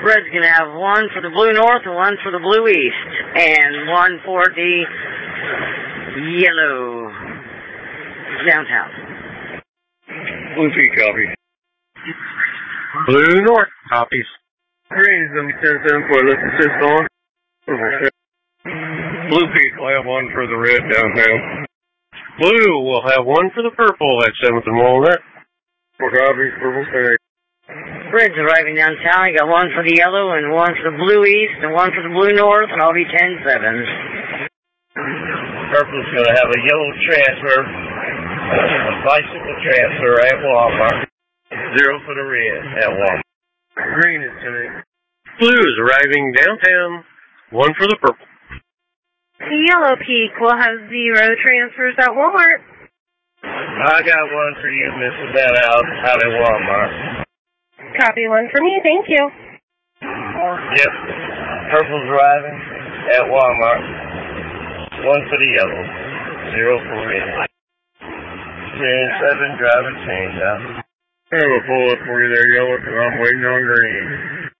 Red's going to have one for the Blue North and one for the Blue East, and one for the Yellow Downtown. Blue P copy. Blue North copies. Green is going to be 10-7 for let's assist on. Blue Peak will have one for the red downtown. Blue will have one for the purple at 7th and Walnut. 4 copies, purple tag. Red's arriving downtown. I got one for the Yellow and one for the Blue East and one for the Blue North, and I'll be 10-7s. Purple's going to have a yellow transfer, a bicycle transfer at Walmart. 0 for the red at Walmart. Green is today. Blue is arriving downtown. One for the purple. Yellow Peak will have 0 transfers at Walmart. I got one for you, Mrs. That out at Walmart. Copy one for me, thank you. Yep. Purple's arriving at Walmart. 1 for the yellow. 0 for red. 10-7, driving change out. I have a pull-up for you there, yellow, because I'm waiting on green.